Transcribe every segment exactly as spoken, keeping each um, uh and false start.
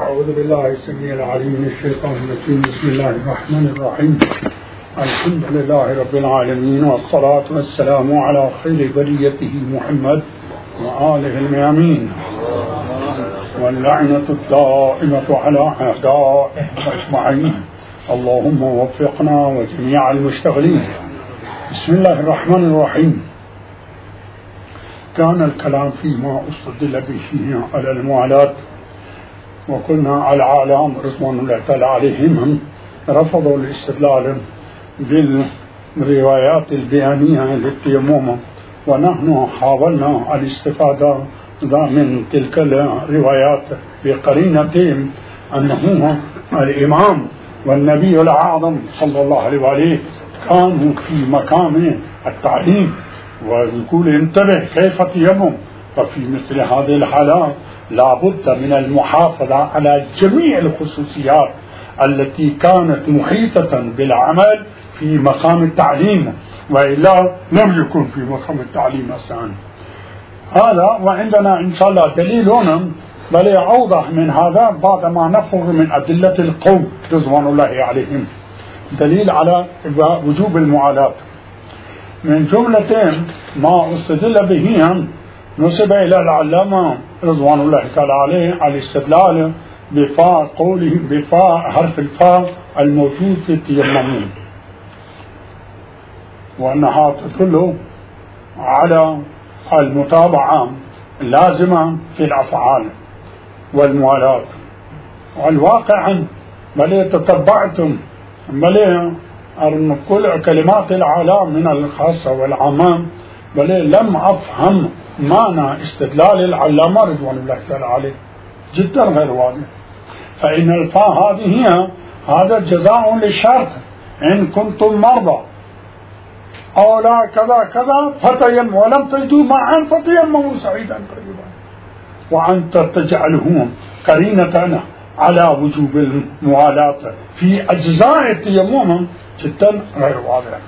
أعوذ بالله السميع العليم من الشيطان الرجيم. بسم الله الرحمن الرحيم. الحمد لله رب العالمين، والصلاة والسلام على خير بريته محمد وآله الميامين، واللعنة الدائمة على أعدائه أجمعين. اللهم وفقنا وجميع المشتغلين. بسم الله الرحمن الرحيم. كان الكلام فيما استدل به على الموالاة، وقلنا على العالم رضوان الله تعالى عليهم رفضوا الاستدلال بالروايات البيانية للتيمم، ونحن حاولنا الاستفادة من تلك الروايات بقرينتين أنه الإمام والنبي الأعظم صلى الله عليه وآله كانوا في مقام التعليم، ويقول انتبه كيف تيمم. ففي مثل هذه الحالات لا بد من المحافظة على جميع الخصوصيات التي كانت محيطة بالعمل في مقام التعليم، وإلا لم يكن في مقام التعليم أصلا. هذا وعندنا إن شاء الله دليل هنا بل أوضح من هذا بعد ما نفرغ من أدلة القوم رضوان الله عليهم. دليل على وجوب المعالاة من جملتين ما استدل به نسب إلى العلامة رضوان الله تعالى عليه على الاستدلال بفاء قوله بفاء حرف الفاء الموجود في التيمم، وأنها تدل على المتابعة اللازمة في الأفعال والموالاة. والواقع بل تتبعتم بل كل كلمات العلام من الخاصة والعامة، بل لم أفهم معنى استدلال العلامة رضوان الله تعالى عليه، جدا غير واضح. فإن الفاء هذه هي هذا جزاء للشرط، إن كنتم مرضى أو لا كذا كذا فتيمموا ولم تجدوا معا فتيمموا سعيدا طيبا، وأنت تجعله قرينة على وجوب الموالاة في أجزاء التيمم جدا غير واضح.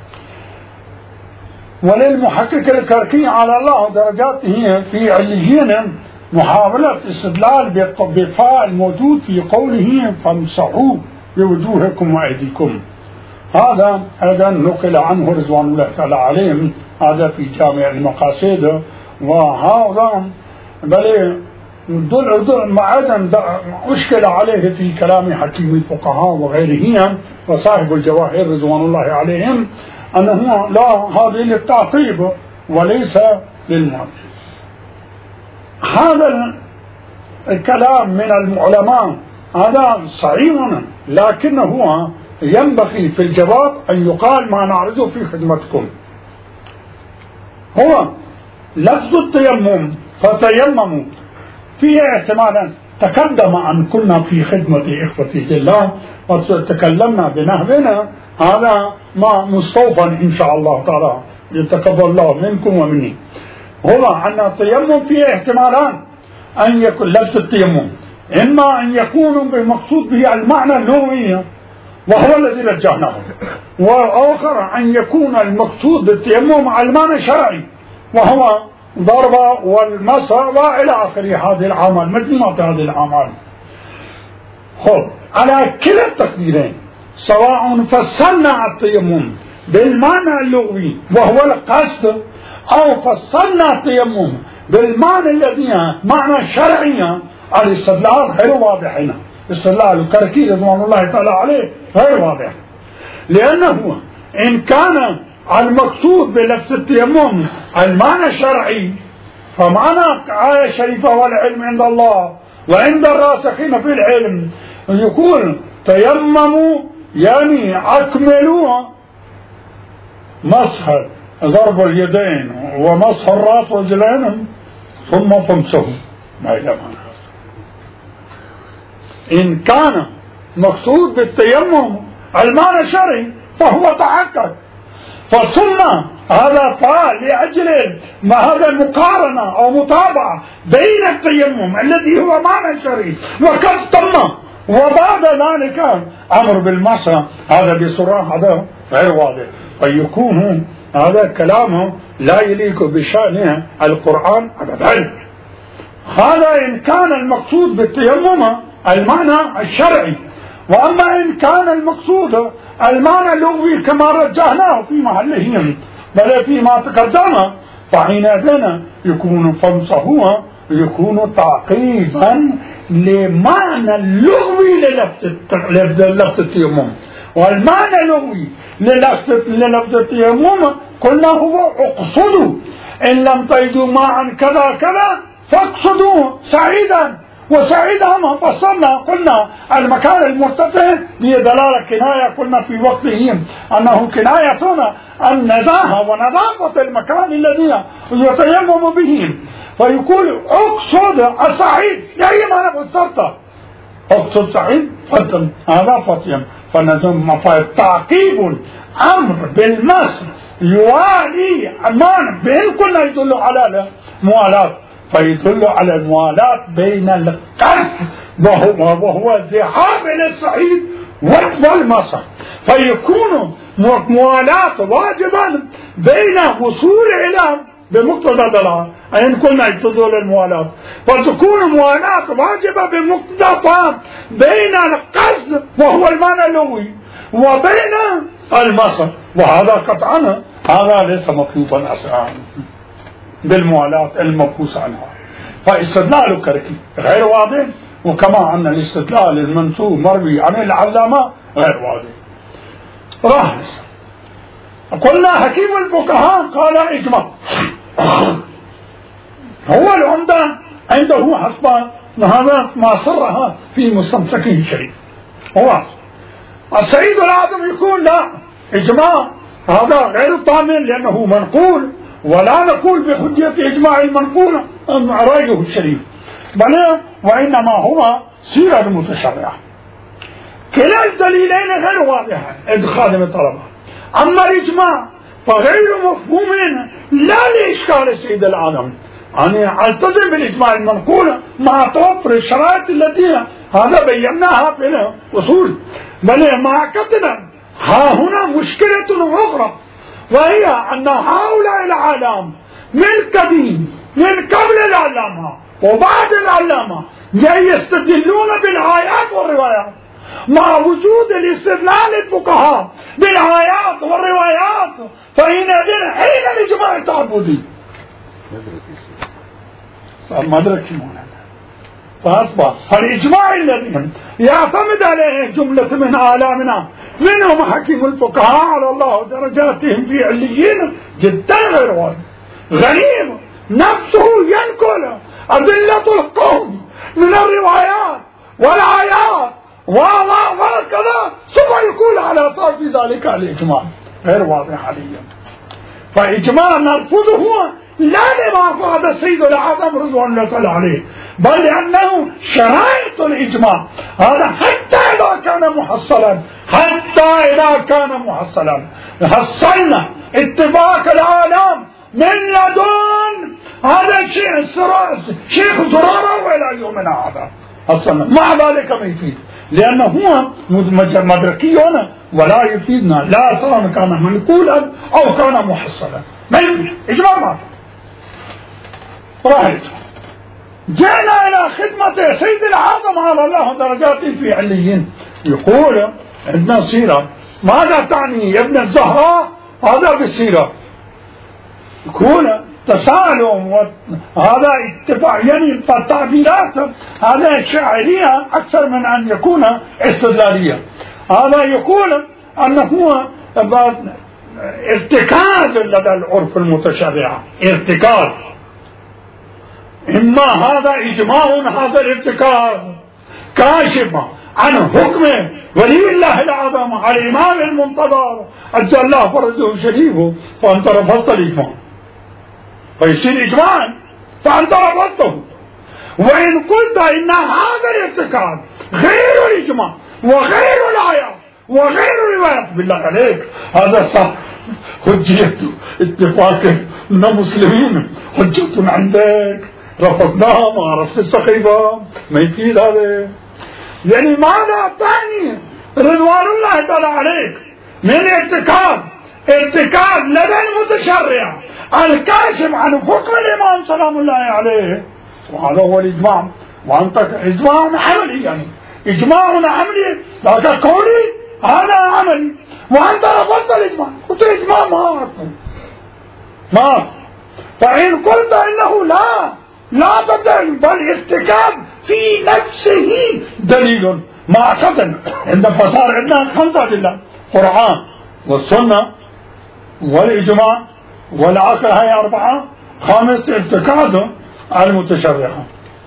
وللمحقق الكركي على الله درجاته في عليين محاولة استدلال بفاء الموجود في قوله فامسحوا بوجوهكم وأيديكم. هذا أيضا نقل عنه رضوان الله تعالى عليهم، هذا في جامع المقاصد. وهذا بل دل دل معدن أشكل عليه في كلام حكيم الفقهاء وغيرهم وصاحب الجواهر رضوان الله عليهم أنه لا، هذه للتعقيب وليس للمعنى. هذا الكلام من العلماء هذا صحيح، لكنه ينبغي في الجواب أن يقال ما نعرضه في خدمتكم. هو لفظ التيمم فتيمموا فيه احتمالا تقدم أن كنا في خدمة إخوتي في الله وتكلمنا بنهبنا، هذا ما مستوفى إن شاء الله تعالى يتقبل الله منكم ومني. هو أن التيمم فيه احتمالان، أن يكون لفظ التيمم إما أن يكون بالمقصود به المعنى اللغوي وهو الذي رجحناه، وآخر أن يكون المقصود بالتيمم المعنى الشرعي وهو ضربة والمسح وإلى آخر هذه الأعمال مجموعة هذه الأعمال. خب على كلا التقديرين سواء فصلنا التيمم بالمعنى اللغوي وهو القصد أو فصلنا التيمم بالمعنى الذي معنى شرعي، الاستدلال غير واضح هنا. استدلال الكركي رضوان الله تعالى عليه غير واضح، لأنه إن كان المقصود بلفظ التيمم المعنى الشرعي فمعنى آية شريفة والعلم عند الله وعند الراسخين في العلم يقول تيمموا يعني أكملوا مسح ضرب اليدين ومسح الرأس والرجلين ثم فامسحوا ما إلى معنى. إن كان مقصود بالتيمم المعنى الشرعي فهو تحقق، فثم هذا فعل لأجل ما هذا المقارنة أو متابعة بين التيمم الذي هو معنى شرعي وقد تم، وبعد ذلك أمر بالمسح، هذا بصراحة هذا غير واضح، فيكون هذا كلامه لا يليق بشأن القرآن أبدا. هذا إن كان المقصود بالتيمم المعنى الشرعي. وأما إن كان المقصود المعنى اللغوي كما رجحناه في محله بل فيما تقدم، فحينئذ يكون فمسحوها يكون تعقيبا لمعنى اللغوي للفظ التيمم. والمعنى اللغوي للفظ التيمم قلنا هو اقصدوا، إن لم تجدوا ماء كذا كذا فاقصدوا سعيدا. وسعيدا ما فصلنا قلنا المكان المرتفع بدلالة كناية، قلنا في وقته أنه كناية عن نزاهة ونظافة المكان الذي يتيمم به، فيقول اقصد السعيد يعني ما فسرت اقصد سعيد فتن هذا فتيم. فنزم فالتعقيب أمر بالمس يوالي أمان بين كنا يدل على الموالاة، فيدل على الموالاة بين القصد وهو, وهو الذهاب إلى الصعيد والمسح، فيكون موالاة واجبا بين وصول إلى بمقتضى الدلالة أن كنا يقتضون الموالاة، فتكون موالاة واجبة بمقتضى بين القصد وهو المعنى اللغوي وبين المسح، وهذا قطعا هذا ليس مطلوبا أصلا بالموالاة المبحوث عنها. فاستدلال غير واضح، وكما أن الاستدلال المنسوب مروي عن العلامة غير واضح. راهس قلنا حكيم الفقهاء قال إجماع، هو العمدة عنده حسب هذا ما صرها في مستمسكه الشريف. هو السيد الأعظم يقول لا إجماع هذا غير طامن لأنه منقول، ولا نقول بحجية إجماع المنقول رأيه الشريف، بل وإنما هو سيرة متشرعة. كلا الدليلين غير واضحة عند خادم الطلبة. أما الإجماع فغير مفهوم لا لإشكال السيد الأعظم، يعني التزم بالإجماع المنقول مع توفر الشرائط التي هذا بيناها في الأصول، بل مع كتنا ها هنا مشكلة أخرى، وهي أن هؤلاء العلام من قديم من قبل العلامة وبعد العلامة يستدلون بالآيات والروايات، مع وجود الاستدلال الفقهاء بالآيات والروايات، فحينئذ حين الإجماع التعبدي مدرك مولانا. فأصبح فالإجماع الذي يعتمد عليه جملة من آلامنا منهم حكيم الفقهاء على الله درجاتهم في عليين جدا غير واضح غريب، نفسه ينقل أدلة القوم من الروايات والآيات وكذا ثم يقول على صار في ذلك الإجماع غير واضح حاليا. فإجماع نرفضه لا لما فعل السيد الأعظم رضوان الله تعالى عليه، بل لأنه شرائط الإجماع هذا حتى إذا كان محصلا حتى إذا كان محصلا حصلنا اتفاق العالم من لدن هذا الشيء شيخ زرارة وإلى يومنا هذا حصلنا، مع ذلك ما يفيد لأنه هو مدركي هنا ولا يفيدنا لا سواء كان منقولا أو كان محصلا، ما يفيد إجماع ما راحت. جئنا إلى خدمة سيد الأعظم على الله درجاته في عليين. يقول عندنا سيرة، ماذا تعني يا ابن الزهراء؟ هذا بالسيرة يقول تسالم وهذا اتفاق، يعني فالتعبيرات هذا شاعرية أكثر من أن يكون استدلالية. هذا يقول أنه ارتكاز لدى العرف المتشرع، ارتكاز، إما هذا إجماع هذا الارتكاز كاشف عن حكم ولي الله الأعظم على الإمام المنتظر أجل الله فرجه شريفه، فأنت رفضت الإجماع فيصير إجماعا فأنت رفضته. وإن قلت إن هذا الارتكاز غير الإجماع وغير الآيات وغير الروايات بالله عليك هذا صح حجية اتفاق من مسلمين حجة عندك رفضناها ما عرفت السقيفة ما يفيد هذا. يعني ماذا تعني رضوان الله تعالى عليك من ارتكاز ارتكاز لدى المتشرع الكاشف عن حكم الإمام سلام الله عليه، وهذا هو الإجماع وأنت إجماع عملي، يعني إجماع عملي لكن قولي هذا عملي، وأنت رفضت الإجماع، قلت إجماع ما أعرفه ما. فإن قلت إنه لا لا تدل بل ارتكاب في نفسه دليل ما أخذنا عندما فصار عندنا خمسة أدلة: القرآن والسنة والإجماع والعقل، هي أربعة. خامس ارتكاز المتشرعة.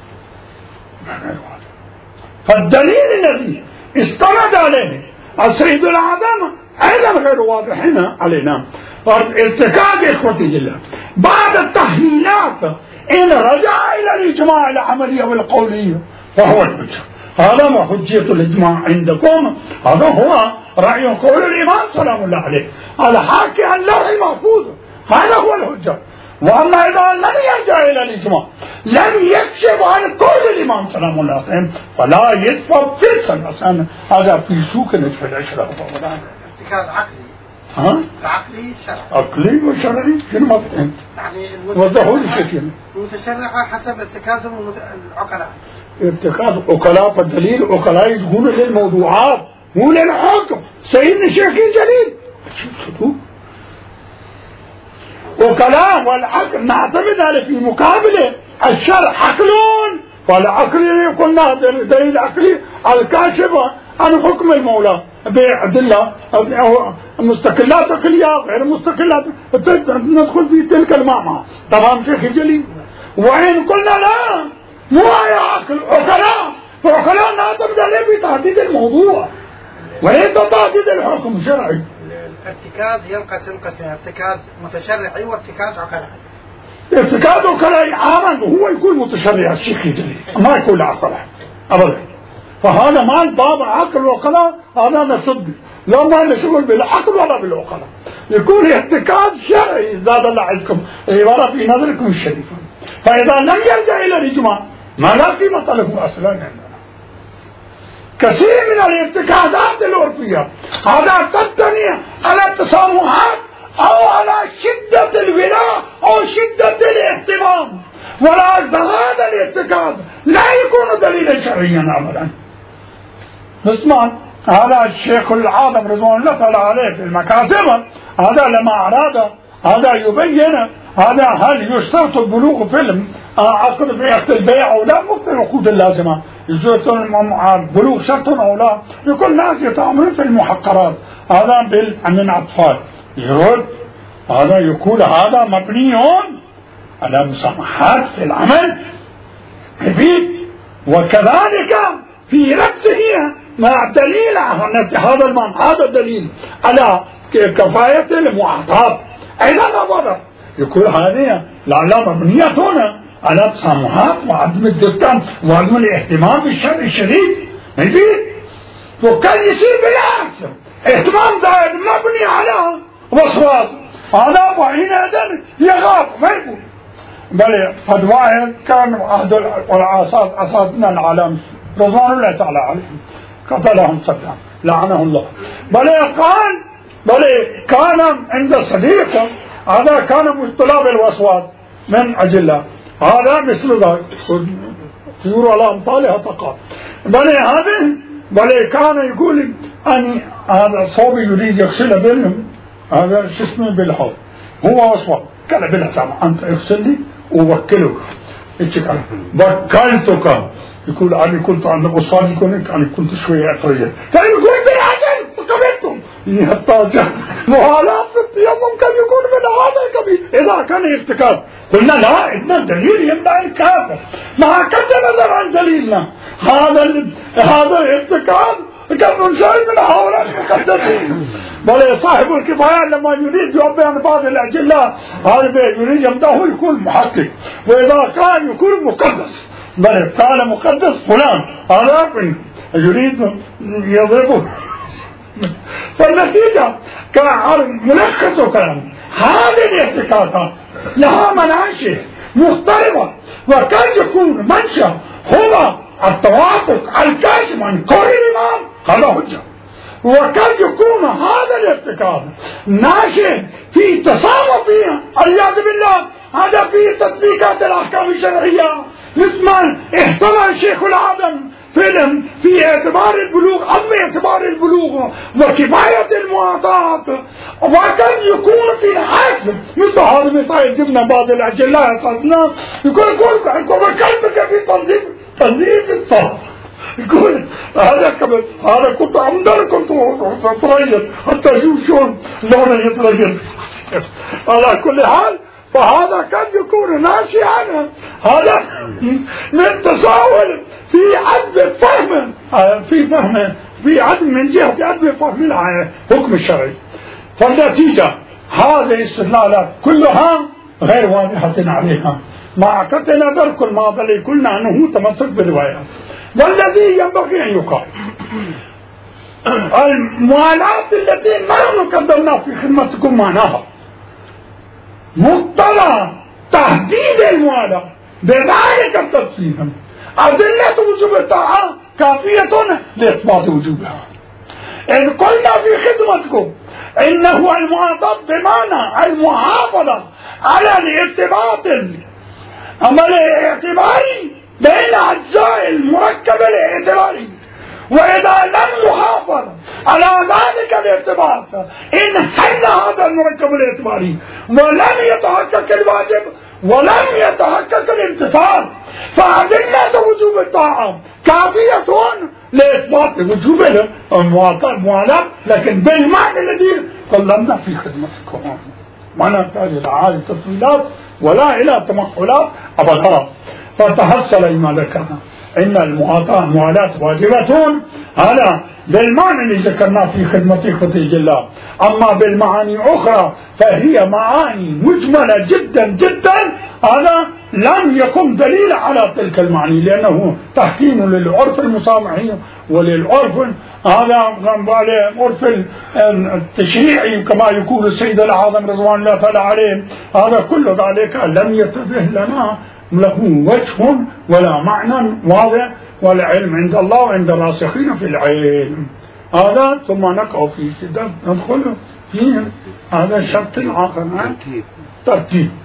فالدليل الذي استند عليه السيد الأعظم أيضا غير واضح هنا علينا. ارتكاب إخوتي لله بعد التحليلات إن رجع إلى الإجماع العملية والقولية فهو الحجة. هذا ما حجية الإجماع عندكم، هذا هو رأي قول الإمام سلام الله عليه على حاكي اللوح المحفوظ، هذا هو الحجة. وأما إذا لم يرجع إلى الإجماع لم يكشف عن قول الإمام سلام الله عليه فلا يسبب في السنة. هذا في سوق نصف العشرة. ارتكاز عقلي. ها؟ عقلي شرعي. عقلي وشرعي شنو ما فهمت؟ يعني وضحوا لي شيء. المتشرعة حسب ارتكاز العقلاء. ارتكاز عقلاء، فالدليل عقلاء يقولون للموضوعات مو للحكم. سيدنا الشيخ الجليل وكلام والعقل نعتمد على في مقابله الشرع عقلون، والعقل قلنا دليل عقلي الكاشف عن حكم المولى بأدلة مستقلات عقلية غير مستقلات، ندخل في تلك المعنى. تمام شيخ جليل. وإن قلنا لا مو هي عقل عقلاء، فعقلاء نعتمد عليه بتحديد الموضوع وليس تحديد الحكم الشرعي. الارتكاز ينقسم قسمين: ارتكاز متشرعي وارتكاز عقلاء. ارتكاز عقلاء عاما هو يكون متشرع الشيخ الجليل، ما يكون عقلاء ابدا. فهذا ما الباب عقل وعقلاء هذا نصدق، لا ما نشغل بالعقل ولا بالعقلاء. يكون ارتكاز شرعي زاد الله عليكم عبارة في نظركم الشريفة. فإذا لم يرجع إلى الإجماع ما لا قيمة له أصلا عندنا. كثير من الارتكازات العرفية هذا تبتني على التسامحات أو على شدة الولاء أو شدة الاهتمام، ولا هذا الارتكاز لا يكون دليلا شرعيا أبدا. نسمع هذا الشيخ العظم رضوان الله تعالى عليه في المكاتب هذا لما أراد هذا يبين هذا هل يشترط البلوغ في عقد في عقد البيع أو لا، مو في العقود اللازمة يشترط البلوغ شرط أو لا. يقول ناس يتعاملون في المحقرات هذا بال من أطفال، يرد هذا يقول هذا مبني على مسامحات في العمل كبير، وكذلك في نفسه مع دليل هذا المعنى، هذا الدليل على كفاية المعاطاة أيضا واضح. يقول هذه لا مبنية هنا على تسامحات وعدم الدقة وعدم الاهتمام بالشرع الشريف. وكان يصير بالعكس اهتمام زائد مبني على وسواس، هذا وحينئذ يغاب ما يقول. بل قد واحد كان عهد الأساتذة العالم رضوان الله تعالى عليهم قتلهم صدام لعنه الله. بل قال بل كان عند صديقه هذا كان مبتلى بالوسواس من أجله، هذا مثل ذلك طيور على أمثالها تقع. بل هذا بل كان يقول أن هذا صوبي يريد يغسل بينهم هذا شو اسمه بالحوض هو وسواس، قال بالحساب أنت اغسل لي ووكلك وكلتك. يقول أنا كنت عند أستاذ يقول أنا كنت شوية أترجل، كان يقول بالعدل وقبلتم يحتاج مهالات في التيمم كان يقول من هذا كبير إذا كان ارتكاب. قلنا لا إذن الدليل يمنع الكافر، ما كد نظر عن دليلنا هذا هذا الارتكاب كان شيء من هؤلاء المقدسين. بل صاحب الكفاية لما يريد يعبر عن بعض الأجلة هذا يريد يمدحه يكون محقق، وإذا كان يكون مقدس. بل كان مقدس فلان هذا يريد يضربه. فالنتيجة كان ملخص كلام هذه الاحتكاكات لها مناشئ مختلفة، وكان يكون منشأ هو التوافق الكاشف عن قول الإمام هذا حجة، وكان يكون هذا الارتكاب ناشئ في تصامم فيها عياذ بالله هذا في تطبيقات الأحكام الشرعية مثل ما اخترع الشيخ العظم فيلم في اعتبار البلوغ، عظم اعتبار البلوغ وكفاية المعاطاة، وقد يكون في حاكم مثل هذا مثال. جبنا بعض الأجلاء أساسنا يقول يقول وكلتك في تنظيف تنظيف الصف، يقول هذا كمان هذا كنت عمدا كنت أتريد حتى أشوف شلون لونه يتغير. على كل حال فهذا قد يكون ناشئا هذا من تساؤل في عدم فهم في فهم في عدم من جهة عدم فهم الحكم الشرعي. فالنتيجة هذه الاستدلالات كلها غير واضحة عليها، مع قطع نظر كل ما بل كلنا أنه تمسك بالروايات. والذي ينبغي أن يقال الموالاة التي نحن قدمنا في خدمتكم معناها مقتضى تحديد الموالاة بذلك التفصيل. أدلة وجوب الطاعة كافية لإثبات وجوبها. إذ قلنا في خدمتكم إنه المعاطاة بمعنى المحافظة على الارتباط العمل الاعتباري بين أجزاء المركب الاعتباري، وإذا لم يحافظ على ذلك الارتباط انحل هذا المركب الاعتباري ولم يتحقق الواجب ولم يتحقق الامتثال، فأدلة وجوب الطاعة كافية لإثبات وجوب الموالاة، لكن بالمعنى الذي قلنا في خدمتكم، ما نحتاج إلى عالي تفصيلات ولا إلى تمحلات أبدا. فتحصل ما ذكرنا إن المعاطاة موالاة واجبة هذا بالمعنى اللي ذكرناه في خدمة إخوة الله. أما بالمعاني أخرى فهي معاني مجملة جدا جدا، هذا لم يكن دليل على تلك المعاني، لأنه تحكيم للعرف المسامحي وللعرف هذا العرف التشريعي كما يقول السيد الأعظم رضوان الله تعالى عليه. هذا كل ذلك لم يتضح لنا له وجه ولا معنى واضح، والعلم عند الله وعند الراسخين في العلم. هذا ثم نقع في شدة ندخل في هذا الشرط الآخر ترتيب